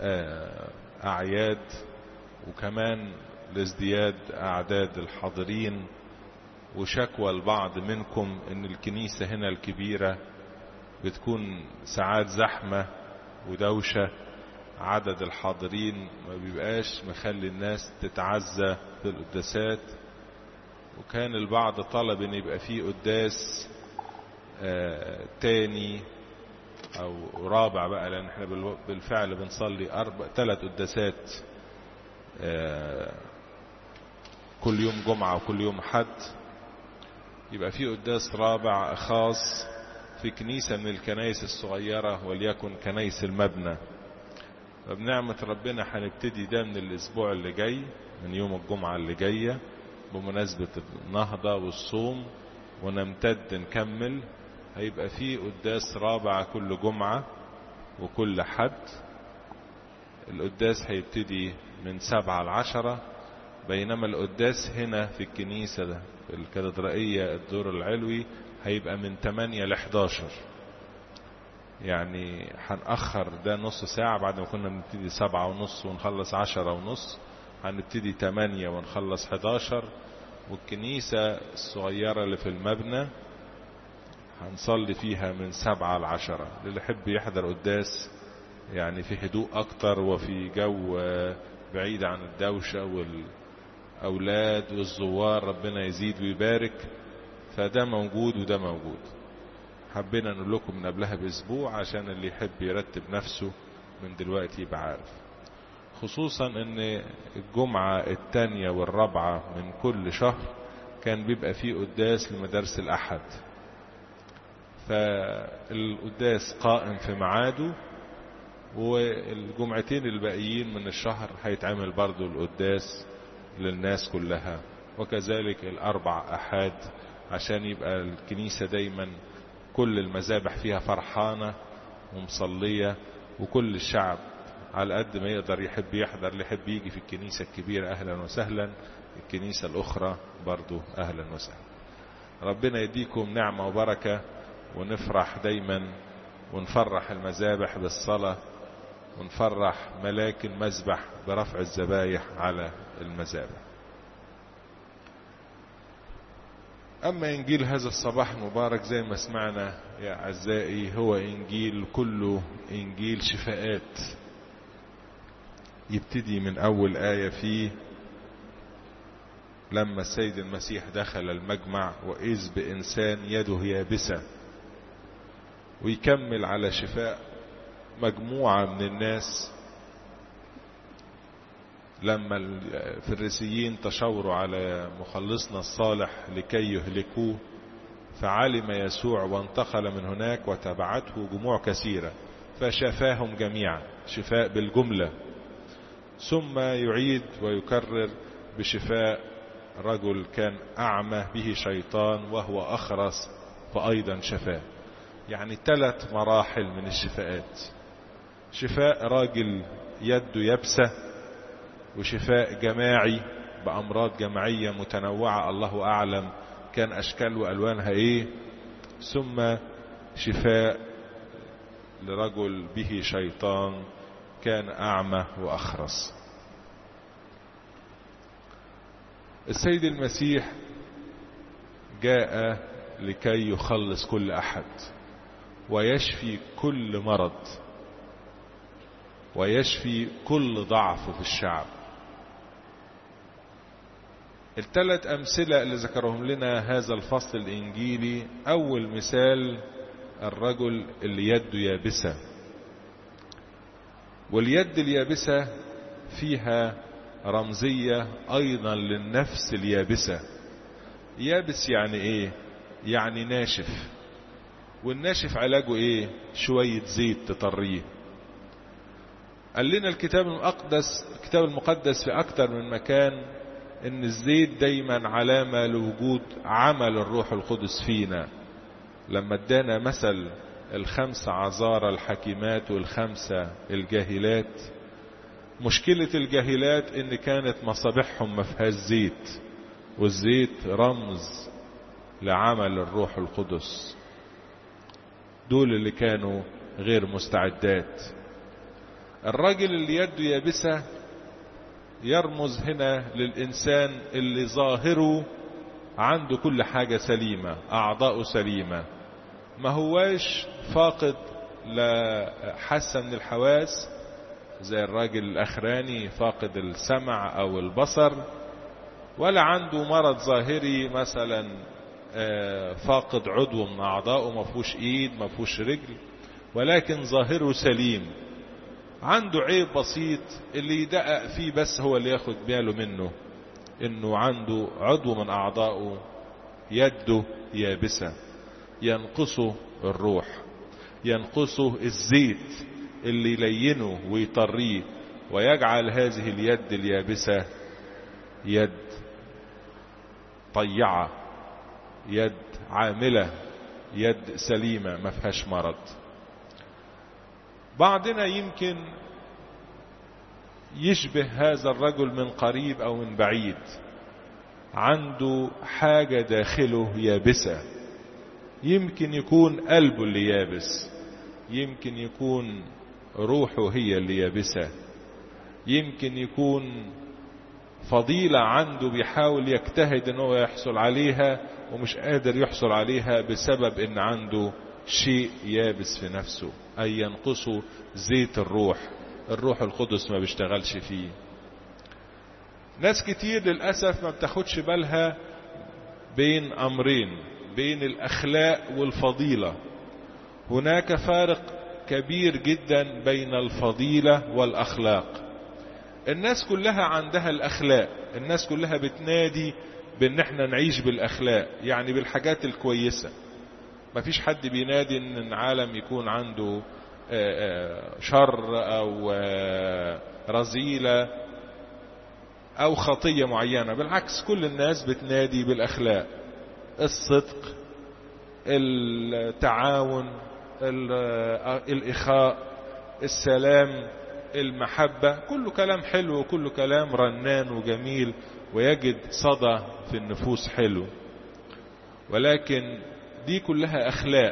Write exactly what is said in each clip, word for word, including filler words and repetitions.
أعياد، وكمان لازدياد أعداد الحاضرين، وشكوى البعض منكم ان الكنيسة هنا الكبيرة بتكون ساعات زحمة ودوشة، عدد الحاضرين ما بيبقاش مخلي الناس تتعزى في القداسات. وكان البعض طلب ان يبقى فيه قداس آه تاني او رابع بقى، لان احنا بالفعل بنصلي اربع ثلاث قداسات آه كل يوم جمعة وكل يوم حد، يبقى في قداس رابع خاص في كنيسة من الكنائس الصغيرة وليكن كنائس المبنى. فبنعمة ربنا هنبتدي ده من الاسبوع اللي جاي، من يوم الجمعة اللي جاية بمناسبة النهضة والصوم، ونمتد نكمل. هيبقى في قداس رابع كل جمعة وكل حد. القداس هيبتدي من سبعة لعشرة، بينما القداس هنا في الكنيسة ده في الكاتدرائية الدور العلوي هيبقى من تمانية لحداشر. يعني هنأخر ده نص ساعة، بعد ما كنا بنبتدي سبعة ونص ونخلص عشرة ونص، هنبتدي تمانية ونخلص حداشر. والكنيسة الصغيرة اللي في المبنى هنصلي فيها من سبعة لعشرة. اللي يحب يحضر قداس يعني في هدوء أكتر وفي جو بعيد عن الدوشة والأولاد والزوار، ربنا يزيد ويبارك، فده موجود وده موجود. حبينا نقول لكم من قبلها بأسبوع عشان اللي يحب يرتب نفسه من دلوقتي يبقى عارف، خصوصا ان الجمعة التانية والرابعة من كل شهر كان بيبقى فيه قداس لمدارس الأحد، فالقداس قائم في ميعاده، والجمعتين الباقيين من الشهر هيتعمل برضو القداس للناس كلها، وكذلك الأربع أحد، عشان يبقى الكنيسة دايما كل المذابح فيها فرحانة ومصلية، وكل الشعب على قد ما يقدر يحب يحضر، اللي يحب يجي في الكنيسة الكبيرة أهلا وسهلا، الكنيسة الأخرى برضو أهلا وسهلا. ربنا يديكم نعمة وبركة، ونفرح دايما ونفرح المذابح بالصلاة، ونفرح ملاك المذبح برفع الذبايح على المذابح. أما إنجيل هذا الصباح المبارك زي ما سمعنا يا أعزائي هو إنجيل كله إنجيل شفاءات. يبتدي من أول آية فيه لما السيد المسيح دخل المجمع وإذ بإنسان يده يابسة، ويكمل على شفاء مجموعة من الناس لما الفريسيين تشاوروا على مخلصنا الصالح لكي يهلكوه، فعلم يسوع وانتقل من هناك وتبعته جموع كثيرة فشفاهم جميعا، شفاء بالجملة. ثم يعيد ويكرر بشفاء رجل كان أعمى به شيطان وهو أخرس فأيضا شفاه. يعني ثلاث مراحل من الشفاءات: شفاء راجل يده يبسة، وشفاء جماعي بأمراض جماعية متنوعة الله أعلم كان أشكال وألوانها إيه، ثم شفاء لرجل به شيطان كان أعمى وأخرس. السيد المسيح جاء لكي يخلص كل أحد ويشفي كل مرض ويشفي كل ضعف في الشعب. الثلاث أمثلة اللي ذكرهم لنا هذا الفصل الإنجيلي، أول مثال الرجل اللي يده يابسة، واليد اليابسة فيها رمزية أيضا للنفس اليابسة. يابس يعني إيه؟ يعني ناشف، والناشف علاجه إيه؟ شوية زيت تطريه. قال لنا الكتاب المقدس الكتاب المقدس في أكتر من مكان إن الزيت دايما علامة لوجود عمل الروح القدس فينا. لما ادانا مثل الخمس عذارى الحكيمات والخمسة الجاهلات، مشكلة الجاهلات إن كانت مصابيحهم ما فيهاش زيت، والزيت رمز لعمل الروح القدس. دول اللي كانوا غير مستعدات. الراجل اللي يده يابسة يرمز هنا للإنسان اللي ظاهره عنده كل حاجة سليمة، أعضاؤه سليمة، ما هواش فاقد لا حاسة من الحواس زي الراجل الأخراني فاقد السمع أو البصر، ولا عنده مرض ظاهري مثلا فاقد عضو من أعضائه، ما فيهوش إيد ما فيهوش رجل، ولكن ظاهره سليم. عنده عيب بسيط اللي يدقق فيه بس هو اللي ياخد باله منه، إنه عنده عضو من أعضائه يده يابسة، ينقصه الروح، ينقصه الزيت اللي يلينه ويطريه ويجعل هذه اليد اليابسة يد طيعة، يد عاملة، يد سليمة ما فيهاش مرض. بعضنا يمكن يشبه هذا الرجل من قريب أو من بعيد، عنده حاجة داخله يابسة، يمكن يكون قلبه اللي يابس، يمكن يكون روحه هي اللي يابسة، يمكن يكون فضيلة عنده بيحاول يجتهد انه يحصل عليها ومش قادر يحصل عليها بسبب ان عنده شيء يابس في نفسه، اي ينقصه زيت الروح، الروح القدس ما بيشتغلش فيه. ناس كتير للأسف ما بتاخدش بالها بين امرين، بين الاخلاق والفضيلة. هناك فارق كبير جدا بين الفضيلة والاخلاق. الناس كلها عندها الاخلاق، الناس كلها بتنادي بان احنا نعيش بالاخلاق، يعني بالحاجات الكويسة. مفيش حد بينادي ان العالم يكون عنده شر او رذيلة او خطية معينة، بالعكس كل الناس بتنادي بالاخلاق، الصدق، التعاون، الاخاء، السلام، المحبة، كله كلام حلو وكله كلام رنان وجميل ويجد صدى في النفوس حلو. ولكن دي كلها اخلاق.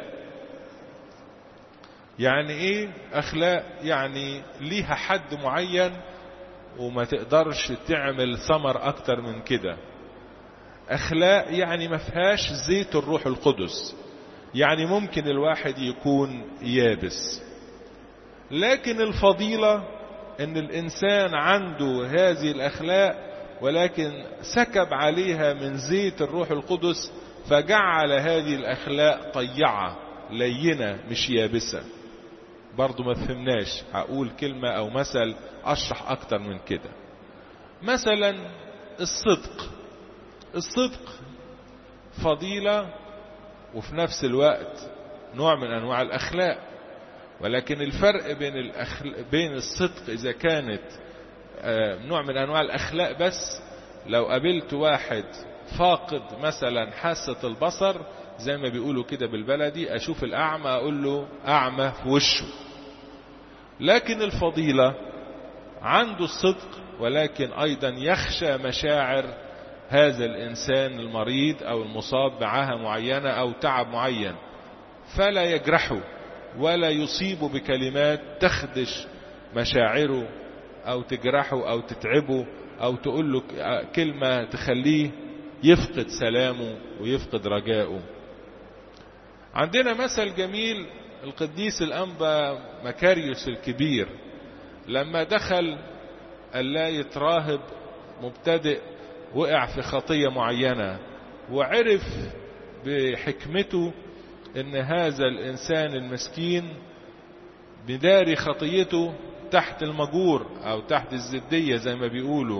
يعني ايه اخلاق؟ يعني ليها حد معين وما تقدرش تعمل ثمر اكتر من كده. اخلاق يعني ما فيهاش زيت الروح القدس، يعني ممكن الواحد يكون يابس. لكن الفضيلة ان الانسان عنده هذه الاخلاق ولكن سكب عليها من زيت الروح القدس فجعل هذه الاخلاق طيعة لينة مش يابسة. برضو ما فهمناش، هقول كلمة او مثل اشرح اكتر من كده. مثلا الصدق، الصدق فضيلة وفي نفس الوقت نوع من انواع الاخلاق، ولكن الفرق بين الأخلاق بين الصدق اذا كانت نوع من انواع الاخلاق بس، لو قابلت واحد فاقد مثلا حاسة البصر زي ما بيقولوا كده بالبلدي، اشوف الاعمى اقول له اعمى في وشه. لكن الفضيلة عنده الصدق ولكن ايضا يخشى مشاعر هذا الانسان المريض او المصاب بعاهة معينة او تعب معين، فلا يجرحه ولا يصيبه بكلمات تخدش مشاعره او تجرحه او تتعبه او تقول له كلمة تخليه يفقد سلامه ويفقد رجائه. عندنا مثل جميل، القديس الأنبا مكاريوس الكبير لما دخل اللاية راهب مبتدئ وقع في خطية معينة، وعرف بحكمته ان هذا الانسان المسكين بداري خطيته تحت المجور او تحت الزدية زي ما بيقولوا،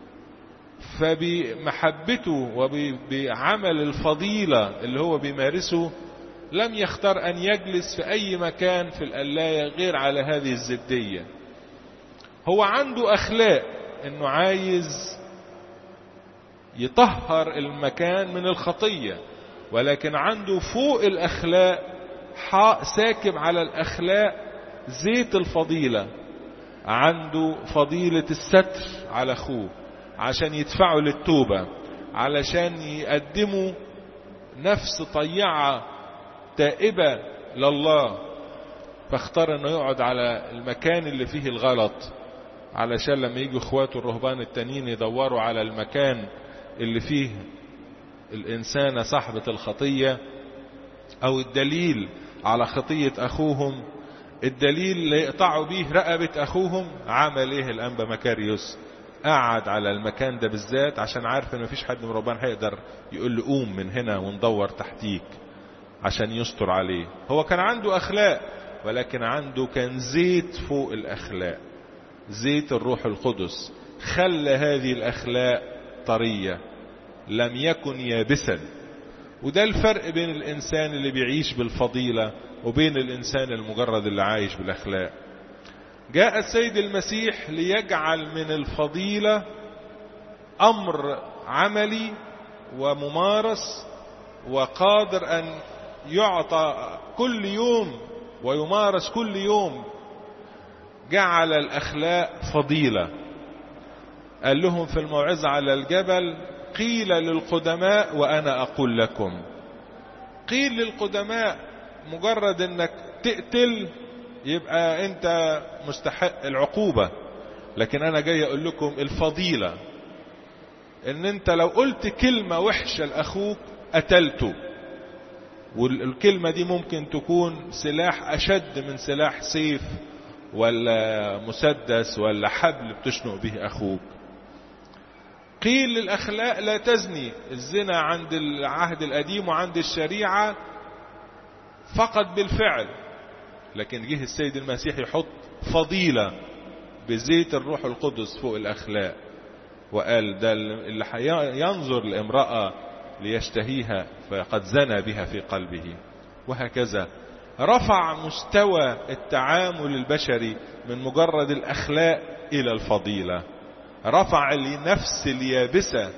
فبمحبته وبعمل الفضيلة اللي هو بيمارسه لم يختار ان يجلس في اي مكان في القلاية غير على هذه الزدية. هو عنده اخلاق انه عايز يطهر المكان من الخطية، ولكن عنده فوق الاخلاق ساكب على الاخلاق زيت الفضيلة، عنده فضيلة الستر على اخوه عشان يدفعوا للتوبة، علشان يقدموا نفس طيعة تائبة لله. فاختار انه يقعد على المكان اللي فيه الغلط، علشان لما يجوا اخواته الرهبان التانيين يدوروا على المكان اللي فيه الانسانة صاحبة الخطية او الدليل على خطية اخوهم، الدليل اللي يقطعوا بيه رقبة اخوهم. عمل ايه الانبا مكاريوس؟ قعد على المكان ده بالذات عشان عارف ان مفيش حد من رهبان هيقدر يقول له قوم من هنا وندور تحتيك، عشان يستر عليه. هو كان عنده اخلاق، ولكن عنده كان زيت فوق الاخلاق، زيت الروح القدس خلى هذه الاخلاق طرية، لم يكن يابسا. وده الفرق بين الانسان اللي بيعيش بالفضيلة وبين الانسان المجرد اللي عايش بالاخلاق. جاء السيد المسيح ليجعل من الفضيلة امر عملي وممارس وقادر ان يعطى كل يوم ويمارس كل يوم. جعل الاخلاق فضيلة. قال لهم في الموعظة على الجبل: قيل للقدماء وانا اقول لكم. قيل للقدماء مجرد انك تقتل يبقى انت مستحق العقوبة، لكن انا جاي اقول لكم الفضيلة ان انت لو قلت كلمة وحشة لاخوك قتلته. والكلمة دي ممكن تكون سلاح اشد من سلاح سيف ولا مسدس ولا حبل بتشنق به اخوك. قيل للاخلاق لا تزني. الزنا عند العهد القديم وعند الشريعة فقط بالفعل، لكن جه السيد المسيح يحط فضيلة بزيت الروح القدس فوق الاخلاق، وقال ده اللي ينظر لامرأة ليشتهيها فقد زنى بها في قلبه. وهكذا رفع مستوى التعامل البشري من مجرد الاخلاق الى الفضيلة. رفع النفس اليابسة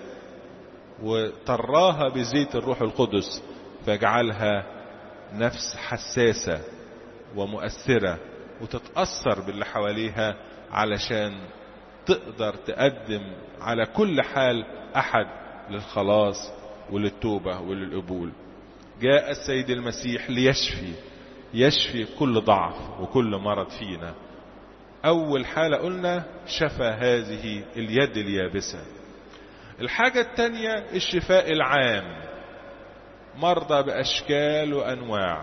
وطراها بزيت الروح القدس، فجعلها نفس حساسة ومؤثرة وتتأثر باللي حواليها، علشان تقدر تقدم على كل حال أحد للخلاص وللتوبة وللقبول. جاء السيد المسيح ليشفي، يشفي كل ضعف وكل مرض فينا. أول حالة قلنا شفى هذه اليد اليابسة. الحاجة التانية الشفاء العام، مرضى بأشكال وأنواع،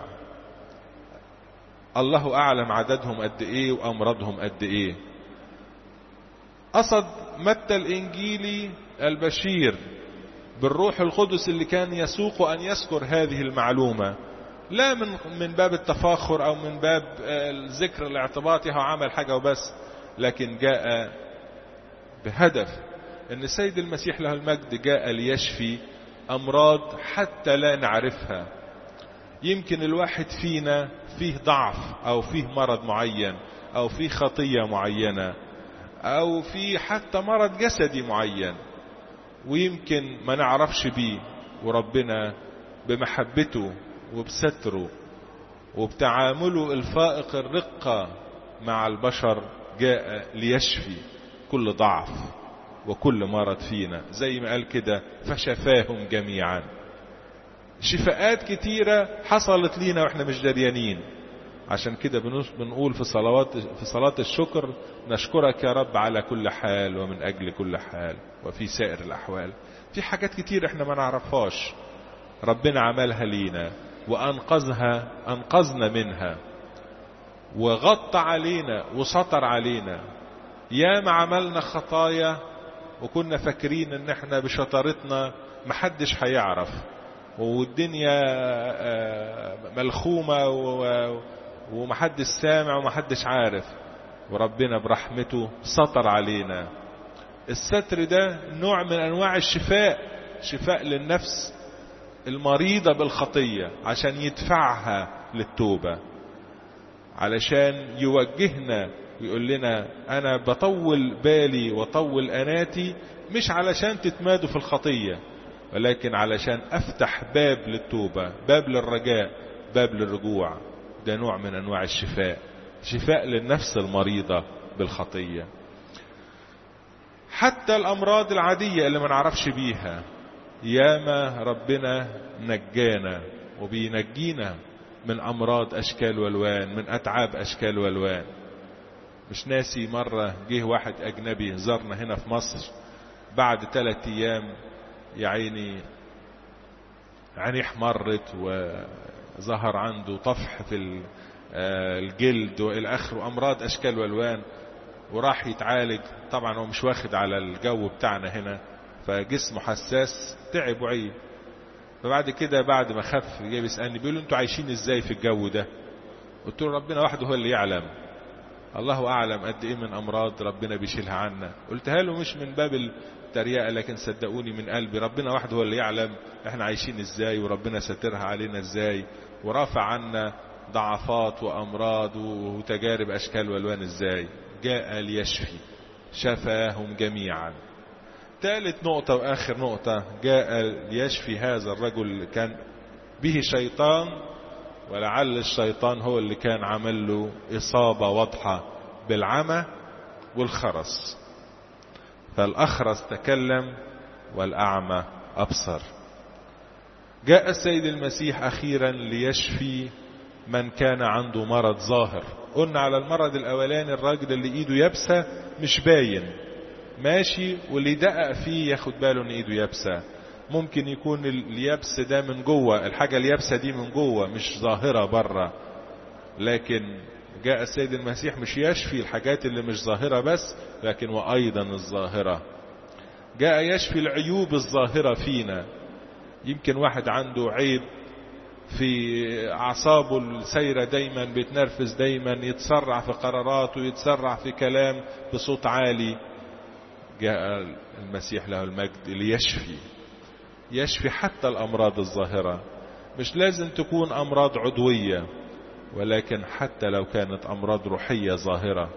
الله أعلم عددهم قد إيه وأمراضهم قد إيه. قصد متى الإنجيلي البشير بالروح القدس اللي كان يسوق أن يذكر هذه المعلومة، لا من من باب التفاخر أو من باب الذكر الاعتباطي هو عمل حاجة وبس، لكن جاء بهدف أن السيد المسيح له المجد جاء ليشفي أمراض حتى لا نعرفها. يمكن الواحد فينا فيه ضعف أو فيه مرض معين أو فيه خطية معينة أو فيه حتى مرض جسدي معين، ويمكن ما نعرفش بيه، وربنا بمحبته وبستره وبتعامله الفائق الرقة مع البشر جاء ليشفي كل ضعف وكل مرض فينا، زي ما قال كده فشفاهم جميعا. شفاءات كتيرة حصلت لينا واحنا مش دريانين. عشان كده بنقول في صلوات في صلاة الشكر: نشكرك يا رب على كل حال ومن أجل كل حال وفي سائر الأحوال. في حاجات كتير احنا ما نعرفهاش ربنا عملها لينا وأنقذها أنقذنا منها وغطى علينا وسطر علينا. يا ما عملنا خطايا وكنا فاكرين ان احنا بشطارتنا محدش هيعرف، والدنيا ملخومة ومحدش سامع ومحدش عارف، وربنا برحمته سطر علينا. الستر ده نوع من انواع الشفاء، شفاء للنفس المريضة بالخطية عشان يدفعها للتوبة، علشان يوجهنا ويقول لنا أنا بطول بالي وطول أناتي مش علشان تتمادوا في الخطية، ولكن علشان أفتح باب للتوبة، باب للرجاء، باب للرجوع. ده نوع من أنواع الشفاء، شفاء للنفس المريضة بالخطية. حتى الأمراض العادية اللي ما نعرفش بيها، ياما ربنا نجانا وبينجينا من أمراض أشكال والوان، من أتعاب أشكال والوان. مش ناسي مرة جه واحد أجنبي زارنا هنا في مصر، بعد ثلاث أيام يا عيني عينيه احمرت وظهر عنده طفح في الجلد والى اخره، امراض اشكال والوان، وراح يتعالج. طبعا هو مش واخد على الجو بتاعنا هنا، فجسمه حساس، تعب وعي. فبعد كده بعد ما خف جاي بيسالني بيقول له انتوا عايشين ازاي في الجو ده؟ قلت له ربنا وحده هو اللي يعلم، الله اعلم قد ايه من امراض ربنا بيشيلها عنا. قلتها له مش من باب التريقه، لكن صدقوني من قلبي، ربنا وحده هو اللي يعلم احنا عايشين ازاي وربنا ساترها علينا ازاي، ورافع عنا ضعفات وامراض وتجارب اشكال والوان ازاي. جاء ليشفي، شفاهم جميعا. ثالث نقطة واخر نقطة، جاء ليشفي هذا الرجل كان به شيطان، ولعل الشيطان هو اللي كان عمل له اصابة واضحة بالعمى والخرس. فالاخرس تكلم والاعمى ابصر. جاء السيد المسيح اخيرا ليشفي من كان عنده مرض ظاهر. قلنا على المرض الاولاني الراجل اللي ايده يابسة مش باين ماشي، واللي يدقق فيه ياخد باله ان ايده يابسة. ممكن يكون اليابس ده من جوه، الحاجة اليابسة دي من جوه مش ظاهرة بره. لكن جاء السيد المسيح مش يشفي الحاجات اللي مش ظاهرة بس، لكن وايضا الظاهرة. جاء يشفي العيوب الظاهرة فينا. يمكن واحد عنده عيب في اعصابه السيرة دايما، بيتنرفز دايما، يتسرع في قراراته، يتسرع في كلام بصوت عالي. جاء المسيح له المجد ليشفي، يشفي حتى الامراض الظاهرة. مش لازم تكون امراض عضوية، ولكن حتى لو كانت امراض روحية ظاهرة.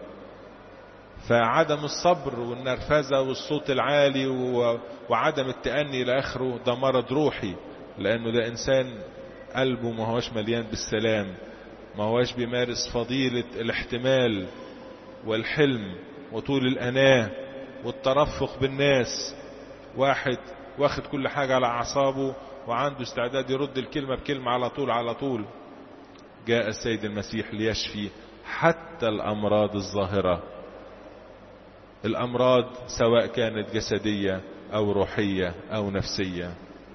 فعدم الصبر والنرفزة والصوت العالي وعدم التأني الى اخره ده مرض روحي، لانه ده انسان قلبه ما هوش مليان بالسلام، ما هوش بيمارس فضيلة الاحتمال والحلم وطول الأناة والترفق بالناس. واحد واخد كل حاجة على أعصابه وعنده استعداد يرد الكلمة بكلمة على طول على طول. جاء السيد المسيح ليشفي حتى الأمراض الظاهرة، الأمراض سواء كانت جسدية أو روحية أو نفسية.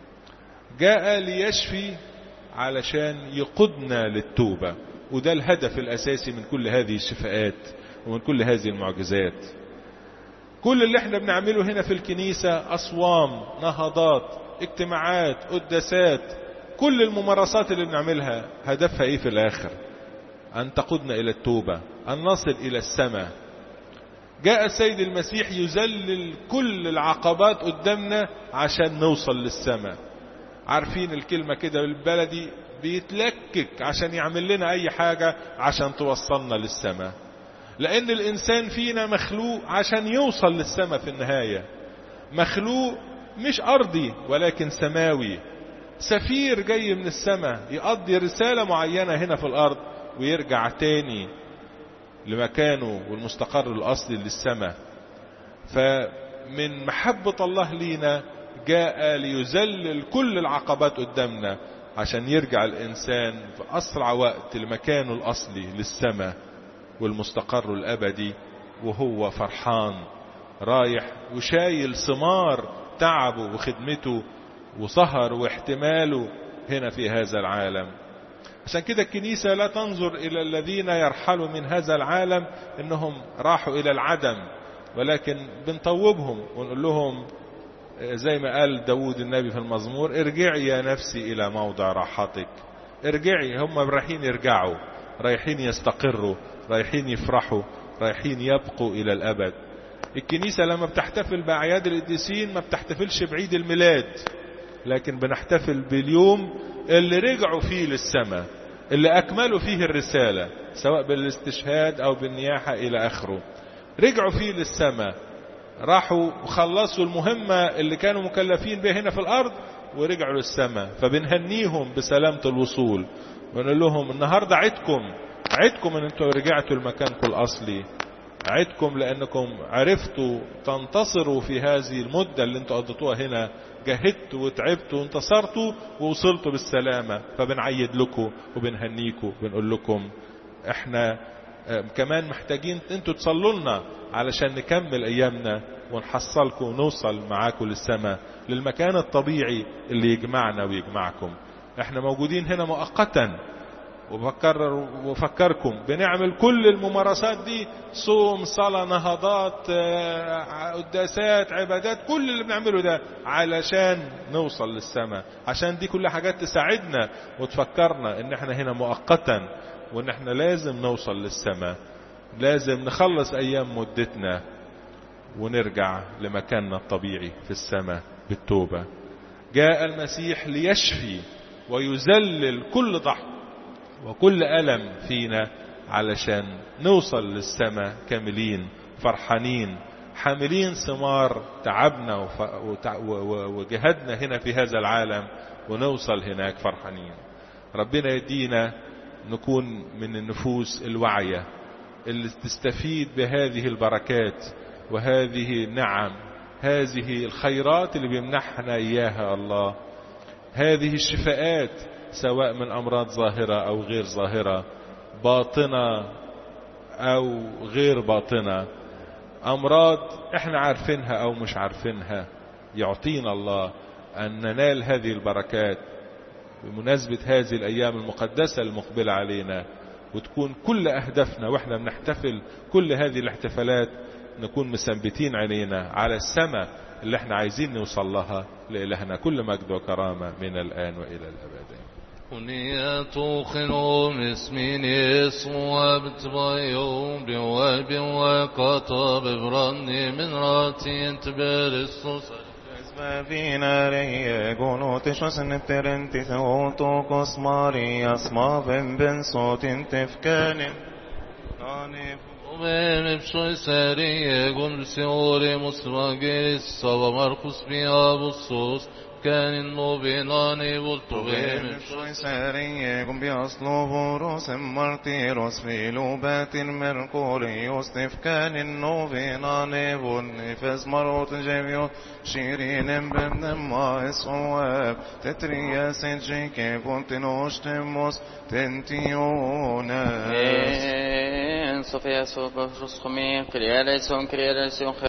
جاء ليشفي علشان يقودنا للتوبة، وده الهدف الأساسي من كل هذه الشفاءات ومن كل هذه المعجزات. كل اللي احنا بنعمله هنا في الكنيسة أصوام، نهضات، اجتماعات، قداسات، كل الممارسات اللي بنعملها هدفها ايه في الآخر؟ أن تقودنا إلى التوبة، أن نصل إلى السماء. جاء السيد المسيح يذلل كل العقبات قدامنا عشان نوصل للسماء. عارفين الكلمة كده بالبلدي، بيتلكك عشان يعمل لنا اي حاجة عشان توصلنا للسماء. لان الانسان فينا مخلوق عشان يوصل للسماء في النهاية، مخلوق مش ارضي ولكن سماوي، سفير جاي من السماء يقضي رسالة معينة هنا في الارض ويرجع تاني لمكانه والمستقر الاصلي للسماء. فمن محبة الله لينا جاء ليذلل كل العقبات قدامنا عشان يرجع الإنسان في أسرع وقت لمكانه الأصلي للسماء والمستقر الأبدي، وهو فرحان رايح وشايل ثمار تعبه وخدمته وسهر واحتماله هنا في هذا العالم. عشان كده الكنيسة لا تنظر إلى الذين يرحلوا من هذا العالم إنهم راحوا إلى العدم، ولكن بنطوبهم ونقول لهم زي ما قال داود النبي في المزمور: ارجعي يا نفسي إلى موضع راحتك. ارجعي، هم رايحين يرجعوا، رايحين يستقروا، رايحين يفرحوا، رايحين يبقوا إلى الأبد. الكنيسة لما بتحتفل بأعياد القديسين ما بتحتفلش بعيد الميلاد، لكن بنحتفل باليوم اللي رجعوا فيه للسماء، اللي أكملوا فيه الرسالة سواء بالاستشهاد أو بالنياحة إلى آخره. رجعوا فيه للسماء، راحوا وخلصوا المهمة اللي كانوا مكلفين بها هنا في الأرض ورجعوا للسماء. فبنهنيهم بسلامة الوصول ونقول لهم النهاردة عدكم عدكم ان انتوا رجعتوا لمكانكم الأصلي، عدكم لأنكم عرفتوا تنتصروا في هذه المدة اللي انتوا قضيتوها هنا، جهدتوا وتعبتوا وانتصرتوا ووصلتوا بالسلامة، فبنعيد لكم وبنهنيكم وبنقول لكم احنا كمان محتاجين انتوا تصلوا لنا علشان نكمل ايامنا ونحصلكم ونوصل معاكم للسماء، للمكان الطبيعي اللي يجمعنا ويجمعكم. احنا موجودين هنا مؤقتا، وبكرر وفكركم بنعمل كل الممارسات دي، صوم، صلاة، نهضات، قداسات، عبادات، كل اللي بنعمله ده علشان نوصل للسماء، عشان دي كل حاجات تساعدنا وتفكرنا ان احنا هنا مؤقتا، وان احنا لازم نوصل للسماء، لازم نخلص ايام مدتنا ونرجع لمكاننا الطبيعي في السماء بالتوبة. جاء المسيح ليشفي ويذلل كل ضعف وكل ألم فينا علشان نوصل للسماء كاملين فرحانين حاملين ثمار تعبنا وجهدنا هنا في هذا العالم، ونوصل هناك فرحانين. ربنا يدينا نكون من النفوس الواعية اللي تستفيد بهذه البركات وهذه النعم، هذه الخيرات اللي بيمنحنا إياها الله، هذه الشفاءات سواء من أمراض ظاهرة أو غير ظاهرة، باطنة أو غير باطنة، أمراض احنا عارفينها أو مش عارفينها. يعطينا الله أن ننال هذه البركات بمناسبة هذه الأيام المقدسة المقبلة علينا، وتكون كل أهدافنا وإحنا بنحتفل كل هذه الاحتفالات نكون مثبتين علينا على السماء اللي احنا عايزين نوصل لها. لإلهنا كل مجد وكرامة من الآن وإلى الأبد. ونياتو خنوم اسمين يسوع بتبايوم بواب وقطب برني من راتي انتبر الصوص اسمع فينا ريه قنوت شوسن بترنتي ثوتو قصماري اسمع بن بن صوت انتفكان ناني وبين بشوي ساري قم سيوري مصراقي الصبا مرقص بيا بالصوص كان النوبيناني والطغيم شوي ساري قم بيصلو بروس مرتيروس في لوبات المرقوريوس كان النوبيناني والنفس مروت جيبيو شيرين بمن ما اسواب تتريا سنجيكي فونتنوش تموس تنتيونا صفيا صوب رسخمي كرياليسون كرياليسون